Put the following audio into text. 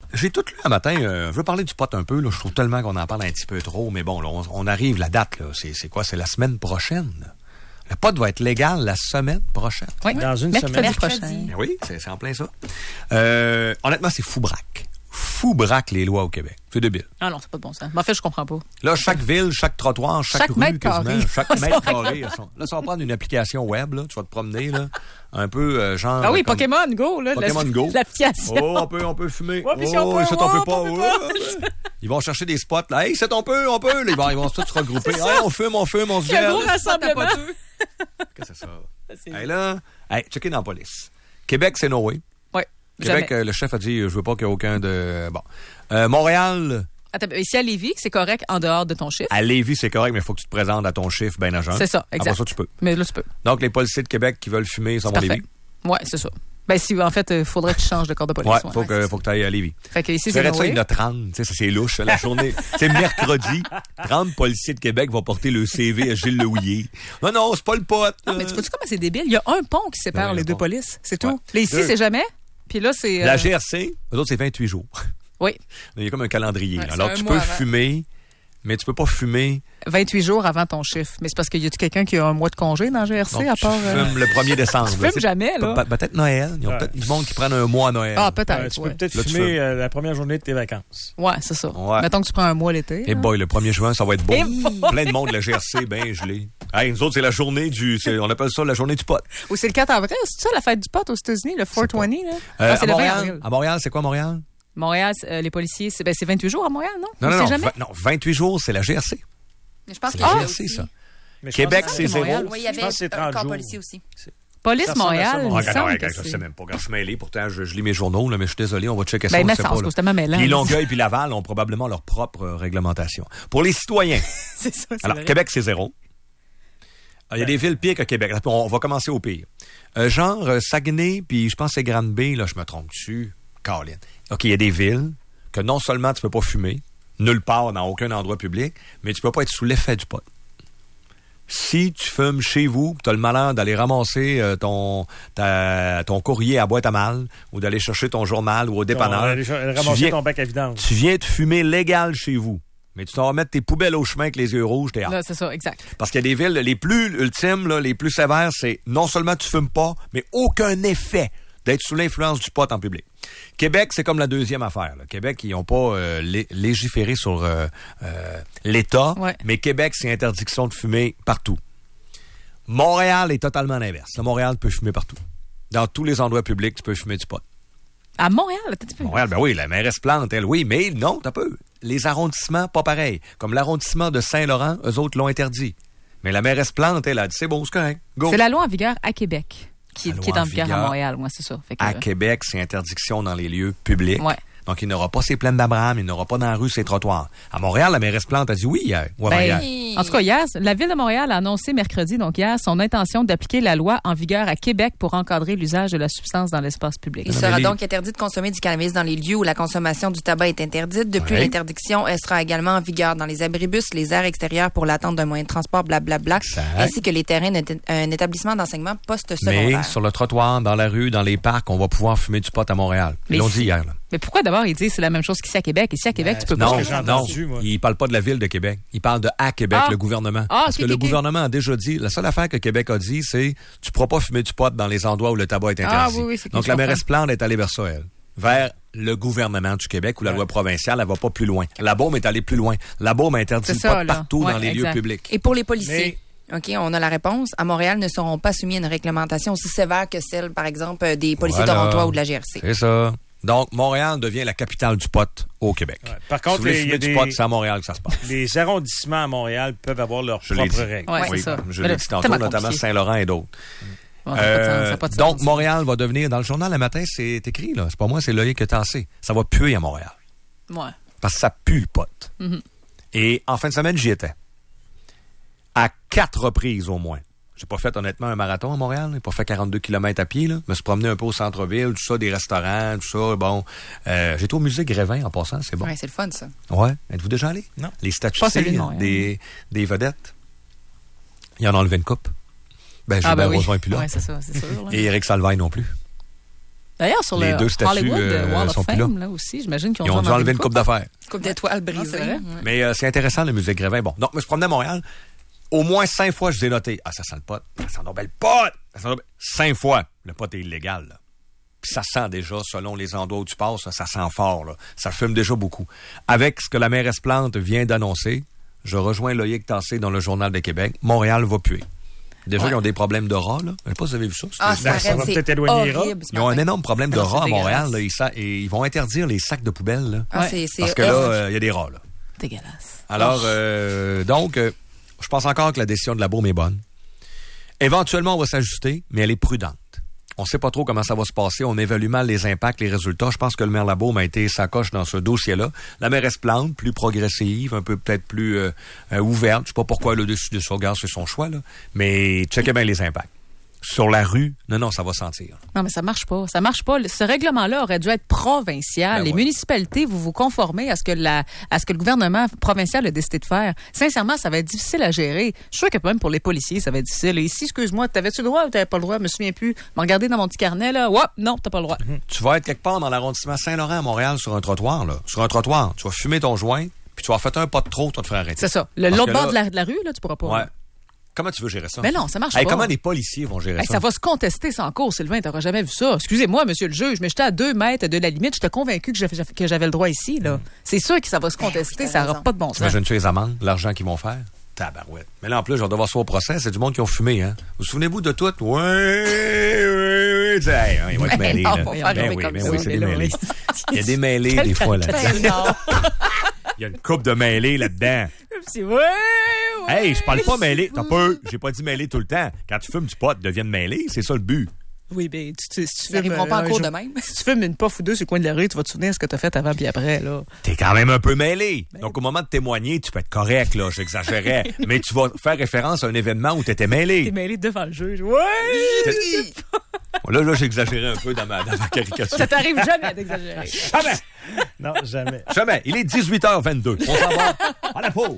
J'ai tout lu un matin. Je veux parler du pot un peu. Là. Je trouve tellement qu'on en parle un petit peu trop. Mais bon, là, on arrive, la date. Là. C'est quoi? C'est la semaine prochaine. Le pot va être légal la semaine prochaine. Oui, dans une semaine. Mercredi. Oui, c'est en plein ça. Honnêtement, c'est fou-braque. Fou-braque les lois au Québec. C'est débile. Ah non, c'est pas de bon sens. Mais en fait, je comprends pas. Là, chaque ville, chaque trottoir, chaque rue, mètre quasiment, carré. chaque mètre carré. Là, ça va prendre une application web. Là. Tu vas te promener, là, un peu genre... Ah oui, comme Pokémon Go, là. Pokémon Go. L'application. Oh, on peut fumer. Ouais, puis si on peut, ça, on peut pas. on peut Ouais. Ils vont chercher des spots. Là. Hey, c'est on peut. Là, ils vont tous se regrouper. Hey, on fume, on se Il y a un gèle. gros rassemblement. Qu'est-ce que c'est ça? Hey, là, checkez dans la police. Québec, c'est no way. Oui. Québec, le chef a dit, je veux pas qu'il y ait aucun de... Bon. Montréal... Attends, ici à Lévis, c'est correct en dehors de ton chiffre. À Lévis, c'est correct, mais il faut que tu te présentes à ton chiffre bien à jeun. C'est ça, exact. Après ça, tu peux. Mais là, tu peux. Donc, les policiers de Québec qui veulent fumer, ils s'en vont à Lévis. Oui, c'est ça. Ben, si, en fait, il faudrait que tu changes de corps de police. Ouais, faut que tu ailles à Lévis. Fait que ici, Tu c'est verrais ça, Noé. il y en a 30. Tu sais, ça, c'est louche. La journée, c'est mercredi. 30 policiers de Québec vont porter le CV à Gilles Lehouillier. Non, c'est pas le pote. Non, mais tu vois comment c'est débile? Il y a un pont qui sépare Ouais, les le deux pont. polices. C'est tout. Ouais. Là, ici, c'est jamais. Puis là, c'est... La GRC, eux autres, c'est 28 jours. Oui. Il y a comme un calendrier. Ouais, Alors, c'est tu un peux mois avant. fumer, mais tu peux pas fumer. 28 jours avant ton chiffre. Mais c'est parce qu'il y a quelqu'un qui a un mois de congé dans GRC Donc, à tu part... fumes le 1er décembre. Tu là. fumes C'est jamais, là. Peut-être Noël. Ils ont peut-être du monde qui prennent un mois à Noël. Ah, peut-être, Tu ouais. peux peut-être Là, tu fumer fumes. la première journée de tes vacances. Ouais, c'est ça. Ouais. Mettons que tu prends un mois l'été. Et là. boy, le 1er juin, ça va être beau. Et Plein de monde, la GRC, bien gelé. Hey, nous autres, c'est la journée on appelle ça la journée du pot. Ou c'est le 4 avril, c'est ça la fête du pot aux États-Unis, le 420, là? À C'est le 20 Montréal, avril. à Montréal, c'est quoi Montréal? Montréal, les policiers, c'est 28 jours à Montréal, non? Non, Ou non, c'est non, jamais? non, 28 jours, c'est la GRC. Mais je pense C'est qu'il y la a GRC, aussi. ça. Mais je Québec, pense c'est que zéro. Montréal. Oui, il y Je avait pense que c'est 30 un corps jours. policier aussi. Police Ça ressemble à ça, Montréal, il moi. me semble que Je c'est... sais même pas. Je suis mêlé. Pourtant, je lis mes journaux, là, mais je suis désolé. On va checker ça. Ben, on mais sait ça, pas, c'est là. tellement mêlant. Puis Longueuil puis Laval ont probablement leur propre réglementation. Pour les citoyens, C'est ça, c'est alors, vrai. Québec, c'est zéro. Il y a des villes pires que Québec. On va commencer au pire. Saguenay, puis je pense que c'est Granby, là, je me trompe dessus. Caroline. OK, il y a des villes que non seulement tu peux pas fumer, nulle part, dans aucun endroit public, mais tu peux pas être sous l'effet du pot. Si tu fumes chez vous, tu as le malheur d'aller ramasser ton courrier à boîte à mal ou d'aller chercher ton journal ou au dépanneur, Ramasser ton bac à vidange. tu viens de fumer légal chez vous. Mais tu t'en vas mettre tes poubelles au chemin avec les yeux rouges, t'es hâte. Là, c'est ça, exact. Parce qu'il y a des villes, les plus ultimes, là, les plus sévères, c'est non seulement tu fumes pas, mais aucun effet d'être sous l'influence du pot en public. Québec, c'est comme la deuxième affaire. Là. Québec, ils n'ont pas légiféré sur l'État, Ouais. mais Québec, c'est interdiction de fumer partout. Montréal est totalement l'inverse. Là, Montréal peut fumer partout. Dans tous les endroits publics, tu peux fumer du pot. À Montréal, attends un petit peu. Montréal, ben oui, la mairesse Plante, elle, oui, mais non, t'as peu. Les arrondissements, pas pareil. Comme l'arrondissement de Saint-Laurent, eux autres l'ont interdit. Mais la mairesse Plante, elle a dit, c'est bon, c'est correct, go. C'est la loi en vigueur à Québec qui La est loi en en vigueur à vigueur Montréal, moi, c'est ça. Fait que, À Québec, c'est interdiction dans les lieux publics. Ouais. Donc, il n'aura pas ses plaines d'Abraham, il n'aura pas dans la rue ses trottoirs. À Montréal, la mairesse Plante a dit oui hier. Ou avant hier. En tout cas, hier, la Ville de Montréal a annoncé mercredi, donc hier, son intention d'appliquer la loi en vigueur à Québec pour encadrer l'usage de la substance dans l'espace public. Il sera donc interdit de consommer du cannabis dans les lieux où la consommation du tabac est interdite. Depuis, Ouais. l'interdiction sera également en vigueur dans les abribus, les aires extérieures pour l'attente d'un moyen de transport, blablabla, Exact. ainsi que les terrains d'un établissement d'enseignement Mais post-secondaire. sur le trottoir, dans la rue, dans les parcs, on va pouvoir fumer du pot à Montréal. Ils Mais l'ont si- dit hier. Là. Mais pourquoi d'abord ils disent c'est la même chose qu'ici à Québec? Ici à Québec, tu peux parce pas. que j'ai Non, entendu, moi. il parle pas de la ville de Québec. Il parle de à Québec, Ah. le gouvernement. Ah, Parce ok, que le ok. gouvernement a déjà dit, la seule affaire que Québec a dit, c'est tu pourras pas fumer du pot dans les endroits où le tabac est interdit. Ah, oui, c'est que Donc je la comprends. mairesse Plante est allée vers ça, elle. Vers le gouvernement du Québec où la loi provinciale, elle va pas plus loin. La Beaume est allée plus loin. La Beaume a interdit C'est le ça, pot là. partout Ouais, dans les exact. lieux publics. Et pour les policiers, OK, on a la réponse. À Montréal, ne seront pas soumis à une réglementation aussi sévère que celle, par exemple, des policiers Voilà. torontois ou de la GRC. C'est ça. Donc, Montréal devient la capitale du pot au Québec. Ouais. Par Si contre, vous voulez il y a fumer du pot, c'est à Montréal que ça se passe. les arrondissements à Montréal peuvent avoir leurs Je l'ai propres dit. règles. Ouais, Oui, c'est ça. je Mais l'ai là, dit c'est tantôt, tellement notamment compliqué. Saint-Laurent et d'autres. Ouais, ça a pas de sens, ça a pas de sens. Donc, Montréal va devenir, dans le journal le matin, c'est écrit, là. C'est pas moi, c'est Loïc Tassé. Ça va puer à Montréal. Ouais. Parce que ça pue le pot. Mhm. Et en fin de semaine, j'y étais. À 4 reprises au moins. J'ai pas fait honnêtement un marathon à Montréal. J'ai pas fait 42 km à pied, là. Je me suis promené un peu au centre-ville, tout ça, des restaurants, tout ça. Bon. J'étais au musée Grévin en passant, c'est bon. Ouais, c'est le fun, ça. Ouais. Êtes-vous déjà allé? Non. Les statues Pas celui de Montréal. des vedettes. Il en a enlevé une coupe. Ben, Ah, Gilbert ben oui. Rozon est plus là. Ouais, c'est ça, c'est sûr. là. Et Éric Salvaille non plus. D'ailleurs, sur Les le deux statues, Hollywood Wall sont of plus Fame, là aussi, j'imagine qu'ils Ils ont dû enlever une coupe d'affaires. Coupe d'étoiles c'est brisée. vrai. Ouais. Mais c'est intéressant, le musée Grévin. Bon, donc, je me promenais à Montréal. Au moins 5 fois, je vous ai noté. Ah, ça sent le pot. Ça sent donc le pot. 5 fois, le pot est illégal, là. Puis ça sent déjà, selon les endroits où tu passes, ça sent fort, là. Ça fume déjà beaucoup. Avec ce que la mairesse Plante vient d'annoncer, je rejoins Loïc Tassé dans le Journal de Québec. Montréal va puer. Déjà, ils ont des problèmes de rats, là. Je ne sais pas si vous avez vu ça. Ah, ça ça va arrête, peut-être c'est éloigner les rats. horrible. ce Ils ont un matin. énorme problème de Non, rats à c'est Montréal, dégueulasse. là. Et ils vont interdire les sacs de poubelle, là. Ah, Ouais. c'est Parce que là, il y a des rats, là. Dégueulasse. Alors, donc, je pense encore que la décision de la Beaume est bonne. Éventuellement, on va s'ajuster, mais elle est prudente. On ne sait pas trop comment ça va se passer. On évalue mal les impacts, les résultats. Je pense que le maire Labaume a été sacoche dans ce dossier-là. La mairesse Plante, plus progressive, un peu peut-être plus ouverte. Je sais pas pourquoi le dessus de ça, regarde, c'est son choix, là. Mais checkez bien les impacts. Sur la rue, non, ça va sentir. Non, mais ça marche pas. Ça marche pas. Ce règlement-là aurait dû être provincial. Ben Les ouais. municipalités, vous vous conformez à ce que le gouvernement provincial a décidé de faire. Sincèrement, ça va être difficile à gérer. Je suis sûr que même pour les policiers, ça va être difficile. Et ici, excuse-moi, t'avais-tu le droit ou t'avais pas le droit? Je me souviens plus. Me regarder dans mon petit carnet, là. Ouais, non, t'as pas le droit. Tu vas être quelque part dans l'arrondissement Saint-Laurent à Montréal sur un trottoir, là. Sur un trottoir, tu vas fumer ton joint, puis tu vas faire un pas de trop, tu vas te faire arrêter. C'est ça. Parce L'autre que bord là- de la rue, là, tu pourras pas. Ouais. Comment tu veux gérer ça? Mais non, ça marche Hey, pas. comment les policiers vont gérer Hey, ça? ça va se contester sans cause, Sylvain. T'auras jamais vu ça. Excusez-moi, monsieur le juge, mais j'étais à 2 mètres de la limite. J'étais convaincu que j'avais le droit ici, là. C'est sûr que ça va se contester. oui, Ça t'as n'aura raison. pas de bon sens. T'imagines-tu les amendes, l'argent qu'ils vont faire? Tabarouette. Mais là, en plus, je vais devoir se au procès. C'est du monde qui ont fumé, hein? Vous souvenez-vous de tout? Oui. Hey, hein, ils vont être mêlés, non, là. faut faire Ben comme oui, ça. ben oui, c'est des Mais là, mêlés. oui. Il y a des mêlés, des fois, là. Ben non. Il y a une coupe de mêlés là-dedans. C'est ouais. Hey, je parle pas mêlé. T'as peu. J'ai pas dit mêlé tout le temps. Quand tu fumes du pot, deviennent mêlés. C'est ça le but. Oui, ben, si tu Ils n'arriveront pas en cours de même. Si tu fumes une puff ou deux sur le coin de la rue, tu vas te souvenir de ce que tu as fait avant puis après, là. T'es quand même un peu mêlé. Donc, au moment de témoigner, tu peux être correct, là. J'exagérais. Mais tu vas faire référence à un événement où t'étais T'es mêlé. mêlé devant le juge. Ouais! Là, j'exagérais un peu dans ma caricature. Ça t'arrive jamais d'exagérer. Jamais! Non, jamais. Jamais. Il est 18h22. On s'en va à la pause.